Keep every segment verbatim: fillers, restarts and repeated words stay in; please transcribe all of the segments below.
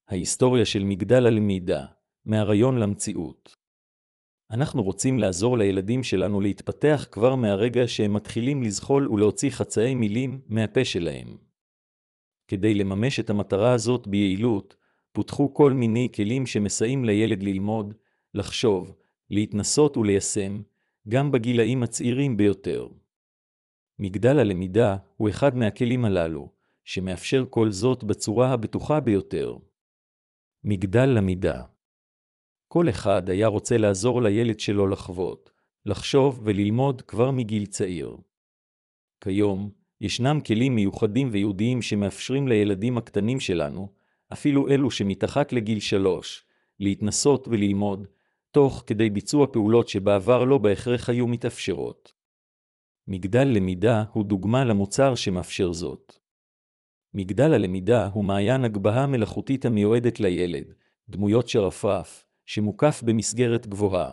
ההיסטוריה של מגדל הלמידה, מהרעיון למציאות. אנחנו רוצים לעזור לילדים שלנו להתפתח כבר מהרגע שהם מתחילים לזחול ולהוציא חצאי מילים מהפה שלהם. כדי לממש את המטרה הזאת ביעילות, פותחו כל מיני כלים שמסייעים לילד ללמוד, לחשוב, להתנסות וליישם, גם בגילאים הצעירים ביותר. מגדל הלמידה הוא אחד מהכלים הללו, שמאפשר כל זאת בצורה הבטוחה ביותר. מגדל למידה. כל אחד היה רוצה לעזור לילד שלו לחוות, לחשוב וללמוד כבר מגיל צעיר. כיום, ישנם כלים מיוחדים ויהודיים שמאפשרים לילדים הקטנים שלנו, אפילו אלו שמתחת לגיל שלוש, להתנסות וללמוד, תוך כדי ביצוע פעולות שבעבר לא בהכרח היו מתאפשרות. מגדל למידה הוא דוגמה למוצר שמאפשר זאת. מגדל הלמידה הוא מעיין הגבהה מלאכותית המיועדת לילד, דמויות שרפרף, שמוקף במסגרת גבוהה.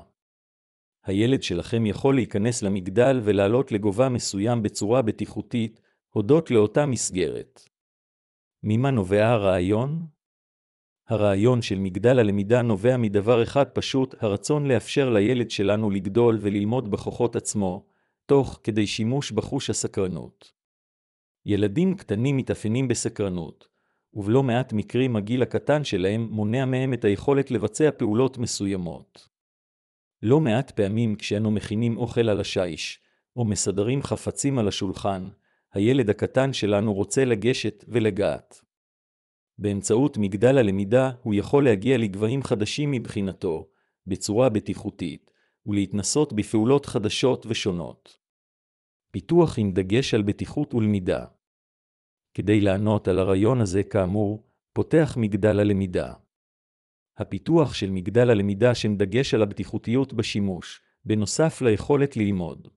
הילד שלכם יכול להיכנס למגדל ולעלות לגובה מסוים בצורה בטיחותית, הודות לאותה מסגרת. ממה נובע הרעיון? הרעיון של מגדל הלמידה נובע מדבר אחד פשוט, הרצון לאפשר לילד שלנו לגדול וללמוד בכוחות עצמו, תוך כדי שימוש בחוש הסקרנות. ילדים קטנים מתאפיינים בסקרנות, ובלא מעט מקרים הגיל הקטן שלהם מונע מהם את היכולת לבצע פעולות מסוימות. לא מעט פעמים כשאנו מכינים אוכל על השיש, או מסדרים חפצים על השולחן, הילד הקטן שלנו רוצה לגשת ולגעת. באמצעות מגדל הלמידה הוא יכול להגיע לגבהים חדשים מבחינתו, בצורה בטיחותית, ולהתנסות בפעולות חדשות ושונות. פיתוח עם דגש על בטיחות ולמידה. כדי לענות על הרעיון הזה כאמור, פותח מגדל הלמידה. הפיתוח של מגדל הלמידה שמדגש על הבטיחותיות בשימוש, בנוסף ליכולת ללמוד.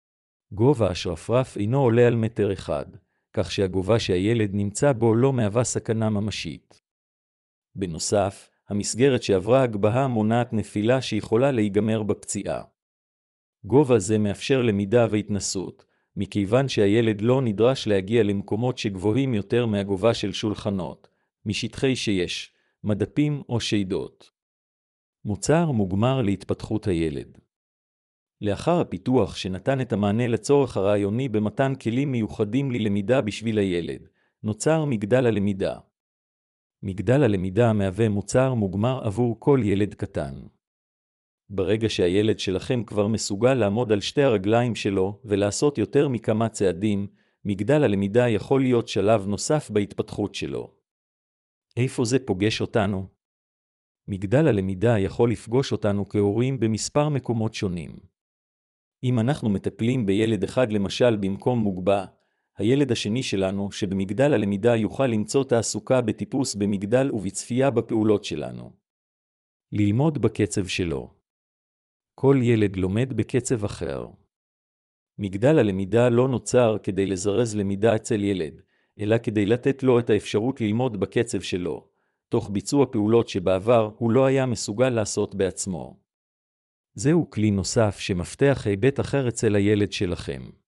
גובה השרפרף אינו עולה על מטר אחד, כך שהגובה שהילד נמצא בו לא מהווה סכנה ממשית. בנוסף, המסגרת שעברה הגבהה מונעת נפילה שיכולה להיגמר בפציעה. גובה זה מאפשר למידה והתנסות, מכיוון שהילד לא נדרש להגיע למקומות שגבוהים יותר מהגובה של שולחנות, משטחי שיש, מדפים או שידות. מוצר מוגמר להתפתחות הילד. לאחר הפיתוח שנתן את המענה לצורך הרעיוני במתן כלים מיוחדים ללמידה בשביל הילד, נוצר מגדל הלמידה. מגדל הלמידה מהווה מוצר מוגמר עבור כל ילד קטן. ברגע שהילד שלכם כבר מסוגל לעמוד על שתי הרגליים שלו ולעשות יותר מכמה צעדים, מגדל הלמידה יכול להיות שלב נוסף בהתפתחות שלו. איפה זה פוגש אותנו? מגדל הלמידה יכול לפגוש אותנו כהורים במספר מקומות שונים. אם אנחנו מטפלים בילד אחד למשל במקום מוגבע, הילד השני שלנו שבמגדל הלמידה יוכל למצוא תעסוקה בטיפוס במגדל ובצפייה בפעולות שלנו. ללמוד בקצב שלו. כל ילד לומד בקצב אחר. מגדל הלמידה לא נוצר כדי לזרז למידה אצל ילד, אלא כדי לתת לו את האפשרות ללמוד בקצב שלו, תוך ביצוע פעולות שבעבר הוא לא היה מסוגל לעשות בעצמו. זהו כלי נוסף שמפתח היבט אחר אצל הילד שלכם.